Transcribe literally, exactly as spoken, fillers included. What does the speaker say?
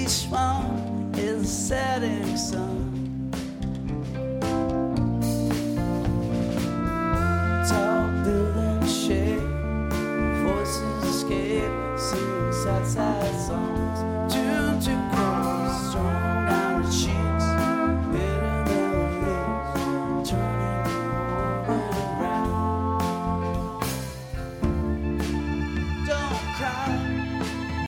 each one is a setting sun. Tall buildings shake, voices escape, sing sad, sad songs. Tuned to chorus, strung down the cheek.